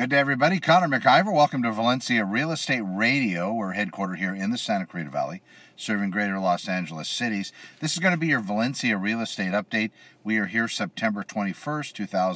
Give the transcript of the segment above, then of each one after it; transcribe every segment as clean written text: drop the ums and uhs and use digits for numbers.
Good day, everybody. Connor McIver. Welcome to Valencia Real Estate Radio. We're headquartered here in the Santa Clarita Valley, serving greater Los Angeles cities. This is going to be your Valencia Real Estate Update. We are here September 21st,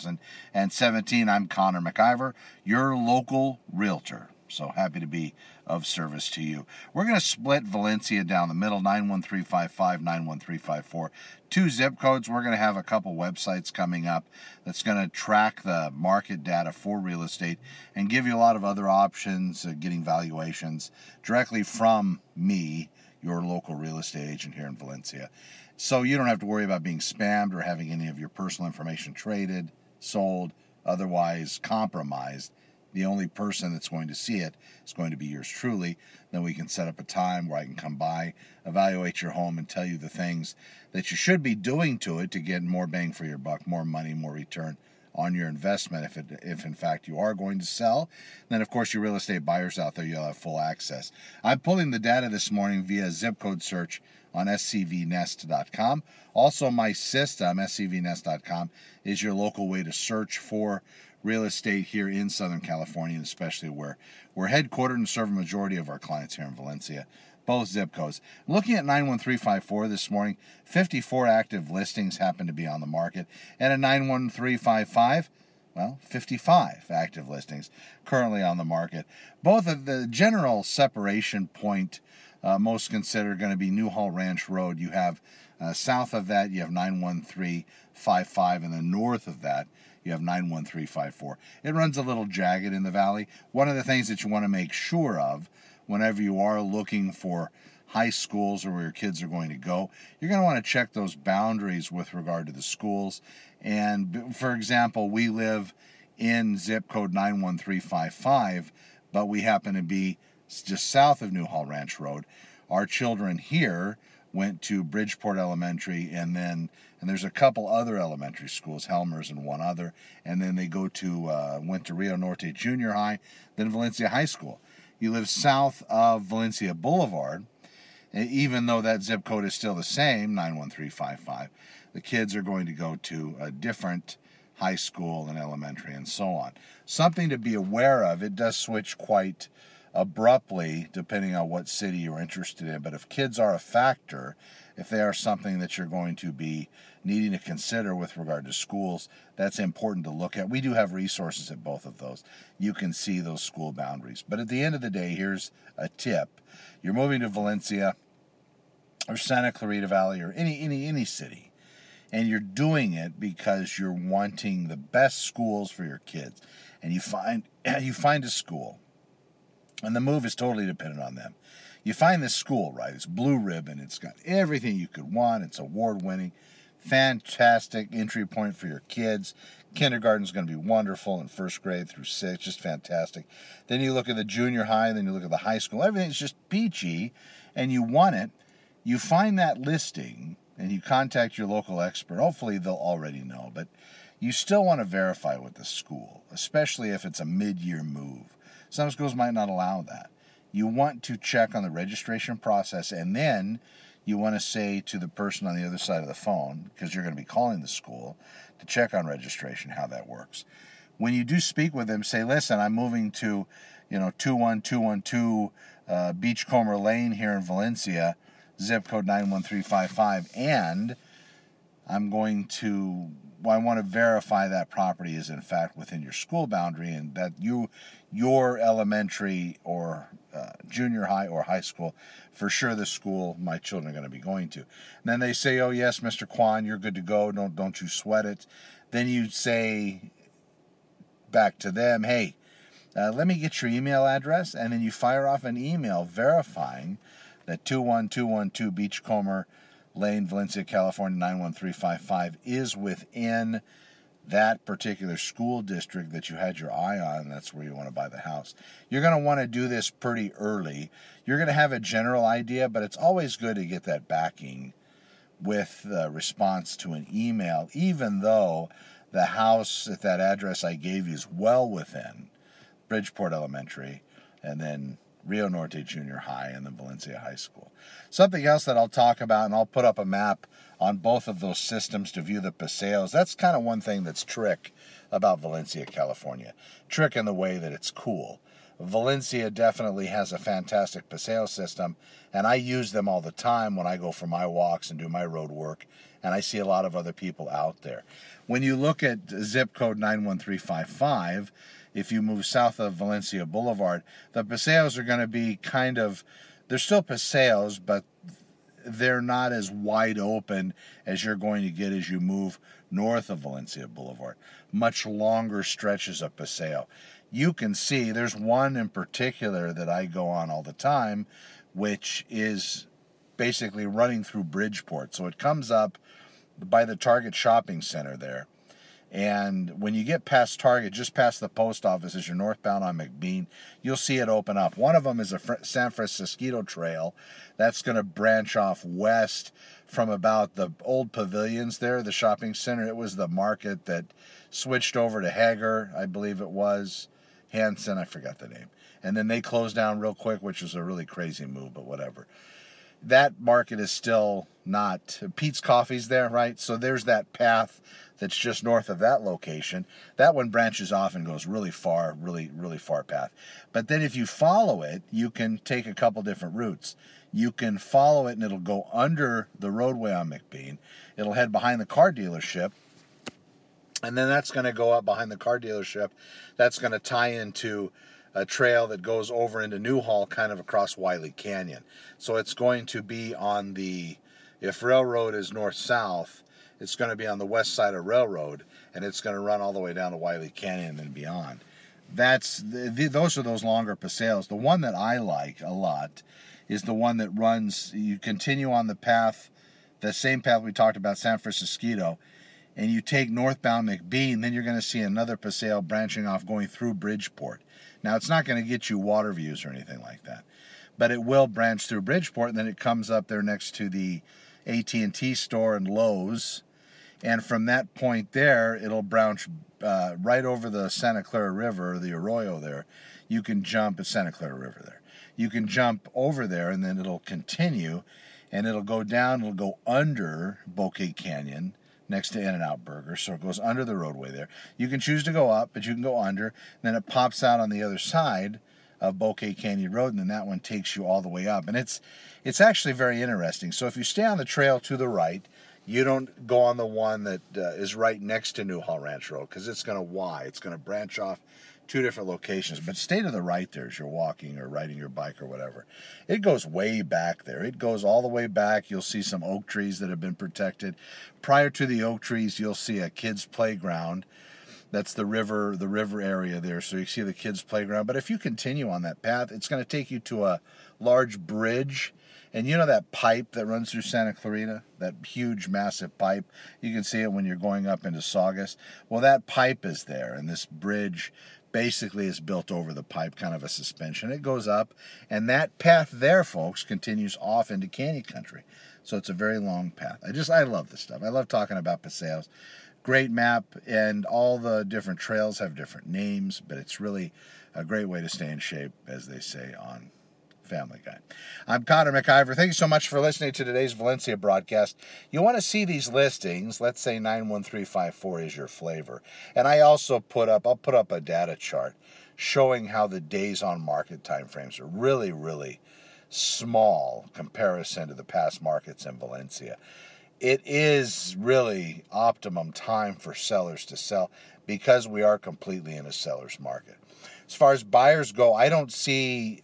2017. I'm Connor McIver, your local realtor. So happy to be of service to you. We're going to split Valencia down the middle, 91355, 91354. Two zip codes. We're going to have a couple websites coming up that's going to track the market data for real estate and give you a lot of other options, getting valuations directly from me, your local real estate agent here in Valencia. So you don't have to worry about being spammed or having any of your personal information traded, sold, otherwise compromised. The only person that's going to see it is going to be yours truly. Then we can set up a time where I can come by, evaluate your home, and tell you the things that you should be doing to it to get more bang for your buck, more money, more return on your investment. If in fact you are going to sell, then of course your real estate buyers out there, you'll have full access. I'm pulling the data this morning via zip code search on scvnest.com. Also, my system, scvnest.com, is your local way to search for real estate here in Southern California, and especially where we're headquartered and serve a majority of our clients here in Valencia, both zip codes. Looking at 91354 this morning, 54 active listings happen to be on the market, and at 91355, 55 active listings currently on the market. Both of the general separation point most considered going to be Newhall Ranch Road. You have south of that, you have 91355, and then north of that, you have 91354. It runs a little jagged in the valley. One of the things that you want to make sure of whenever you are looking for high schools or where your kids are going to go, you're going to want to check those boundaries with regard to the schools. And for example, we live in zip code 91355, but we happen to be just south of Newhall Ranch Road. Our children here went to Bridgeport Elementary, and there's a couple other elementary schools, Helmers and one other, and then they went to Rio Norte Junior High, then Valencia High School. You live south of Valencia Boulevard, even though that zip code is still the same, 91355, the kids are going to go to a different high school and elementary and so on. Something to be aware of, it does switch quite abruptly depending on what city you're interested in, but if kids are a factor, if they are something that you're going to be needing to consider with regard to schools, that's important to look at. We do have resources at both of those. You can see those school boundaries. But at the end of the day, here's a tip. You're moving to Valencia or Santa Clarita Valley or any city, and you're doing it because you're wanting the best schools for your kids, and you find a school, and the move is totally dependent on them. You find this school, right? It's blue ribbon. It's got everything you could want. It's award-winning. Fantastic entry point for your kids. Kindergarten's going to be wonderful, and first grade through sixth, just fantastic. Then you look at the junior high, then you look at the high school. Everything's just peachy, and you want it. You find that listing, and you contact your local expert. Hopefully they'll already know, but you still want to verify with the school, especially if it's a mid-year move. Some schools might not allow that. You want to check on the registration process, and then you want to say to the person on the other side of the phone, because you're going to be calling the school, to check on registration, how that works. When you do speak with them, say, listen, I'm moving to 21212 Beachcomber Lane here in Valencia, zip code 91355, and I want to verify that property is in fact within your school boundary, and that your elementary or junior high or high school, for sure the school my children are going to be going to. And then they say, oh yes, Mr. Kwan, you're good to go. Don't you sweat it. Then you say back to them, hey, let me get your email address, and then you fire off an email verifying that 21212 Beachcomber Lane, Valencia, California, 91355 is within that particular school district that you had your eye on, and that's where you want to buy the house. You're going to want to do this pretty early. You're going to have a general idea, but it's always good to get that backing with the response to an email, even though the house at that address I gave you is well within Bridgeport Elementary and then Rio Norte Junior High, and then Valencia High School. Something else that I'll talk about, and I'll put up a map on both of those systems to view the paseos. That's kind of one thing that's trick about Valencia, California. Trick in the way that it's cool. Valencia definitely has a fantastic paseo system, and I use them all the time when I go for my walks and do my road work, and I see a lot of other people out there. When you look at zip code 91355, if you move south of Valencia Boulevard, the paseos are going to be they're still paseos, but they're not as wide open as you're going to get as you move north of Valencia Boulevard. Much longer stretches of paseo. You can see there's one in particular that I go on all the time, which is basically running through Bridgeport. So it comes up by the Target shopping center there. And when you get past Target, just past the post office as you're northbound on McBean, you'll see it open up. One of them is a San Francisco Trail. That's going to branch off west from about the old pavilions there, the shopping center. It was the market that switched over to Hager, I believe it was. Hanson, I forgot the name. And then they closed down real quick, which was a really crazy move, but whatever. That market is still not... Pete's Coffee's there, right? So there's that path that's just north of that location. That one branches off and goes really far, really, really far path. But then if you follow it, you can take a couple different routes. You can follow it and it'll go under the roadway on McBean. It'll head behind the car dealership. And then that's going to go up behind the car dealership. That's going to tie into a trail that goes over into Newhall, kind of across Wiley Canyon. So it's going to be on if Railroad is north-south, it's going to be on the west side of Railroad, and it's going to run all the way down to Wiley Canyon and beyond. Those are those longer paseos. The one that I like a lot is the one that runs, you continue on the path, the same path we talked about, San Francisco, and you take northbound McBean, then you're going to see another paseo branching off going through Bridgeport. Now, it's not going to get you water views or anything like that, but it will branch through Bridgeport, and then it comes up there next to the AT&T store and Lowe's, and from that point there, it'll branch right over the Santa Clara River, or the Arroyo there. You can jump at Santa Clara River there. You can jump over there, and then it'll continue, and it'll go down, it'll go under Bouquet Canyon, next to In-N-Out Burger, so it goes under the roadway there. You can choose to go up, but you can go under. Then it pops out on the other side of Bouquet Canyon Road, and then that one takes you all the way up. And it's actually very interesting. So if you stay on the trail to the right, you don't go on the one that is right next to Newhall Ranch Road, because it's going to It's going to branch off two different locations. But stay to the right there as you're walking or riding your bike or whatever. It goes way back there. It goes all the way back. You'll see some oak trees that have been protected. Prior to the oak trees, you'll see a kids' playground. That's the river area there. So you see the kids' playground. But if you continue on that path, it's going to take you to a large bridge. And you know that pipe that runs through Santa Clarita? That huge, massive pipe? You can see it when you're going up into Saugus. Well, that pipe is there, and this bridge basically is built over the pipe, kind of a suspension. It goes up, and that path there, folks, continues off into Canyon Country. So it's a very long path. I love this stuff. I love talking about paseos. Great map, and all the different trails have different names, but it's really a great way to stay in shape, as they say on Family Guy. I'm Connor McIver. Thank you so much for listening to today's Valencia broadcast. You want to see these listings, let's say 91354 is your flavor. And I'll put up a data chart showing how the days on market timeframes are really, really small comparison to the past markets in Valencia. It is really optimum time for sellers to sell because we are completely in a seller's market. As far as buyers go, I don't see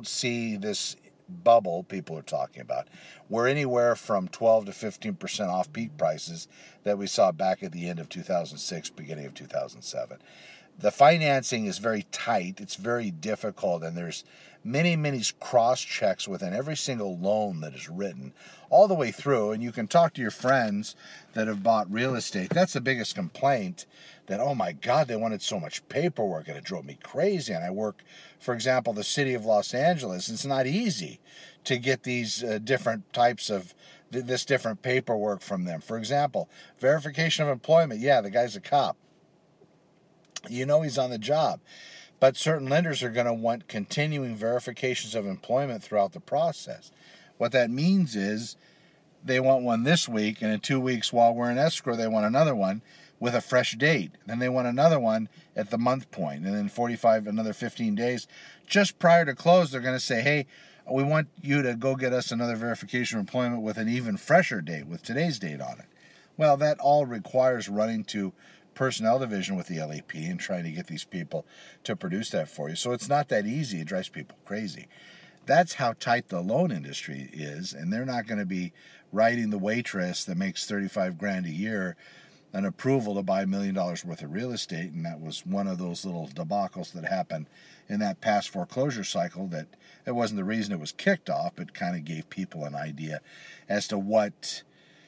this bubble people are talking about. We're anywhere from 12 to 15% off peak prices that we saw back at the end of 2006, beginning of 2007. The financing is very tight. It's very difficult, and there's many, many cross-checks within every single loan that is written all the way through. And you can talk to your friends that have bought real estate. That's the biggest complaint, that, oh my God, they wanted so much paperwork, and it drove me crazy. And I work, for example, the city of Los Angeles. It's not easy to get these different types of this different paperwork from them. For example, verification of employment. Yeah, the guy's a cop. You know he's on the job. But certain lenders are going to want continuing verifications of employment throughout the process. What that means is they want one this week, and in 2 weeks while we're in escrow, they want another one with a fresh date. Then they want another one at the month point, and then another 15 days. Just prior to close, they're going to say, hey, we want you to go get us another verification of employment with an even fresher date, with today's date on it. Well, that all requires running to personnel division with the LAP and trying to get these people to produce that for you. So it's not that easy. It drives people crazy. That's how tight the loan industry is, and they're not going to be writing the waitress that makes $35,000 a year an approval to buy $1 million worth of real estate. And that was one of those little debacles that happened in that past foreclosure cycle. That wasn't the reason it was kicked off, but kind of gave people an idea as to what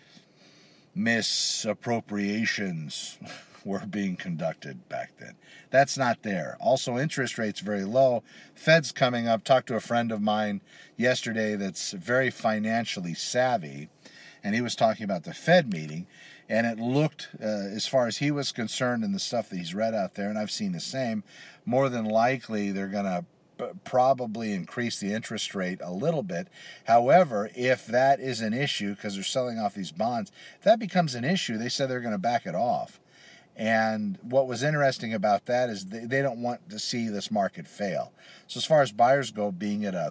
misappropriations were being conducted back then. That's not there. Also, interest rates very low. Fed's coming up. Talked to a friend of mine yesterday that's very financially savvy, and he was talking about the Fed meeting, and it looked, as far as he was concerned and the stuff that he's read out there, and I've seen the same, more than likely they're going to probably increase the interest rate a little bit. However, if that is an issue, because they're selling off these bonds, if that becomes an issue, they said they're going to back it off. And what was interesting about that is they don't want to see this market fail. So as far as buyers go, being at a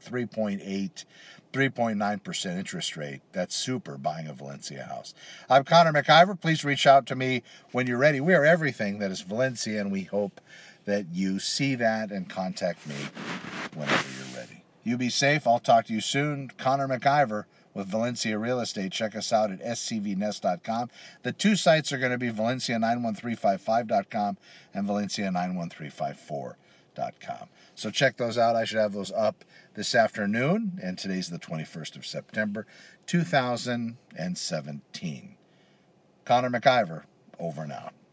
3.9% interest rate, that's super buying a Valencia house. I'm Connor McIver. Please reach out to me when you're ready. We are everything that is Valencia, and we hope that you see that and contact me whenever you're ready. You be safe. I'll talk to you soon. Connor McIver with Valencia Real Estate. Check us out at scvnest.com. The two sites are going to be Valencia91355.com and Valencia91354.com. So check those out. I should have those up this afternoon, and today's the 21st of September, 2017. Connor McIver, over and out.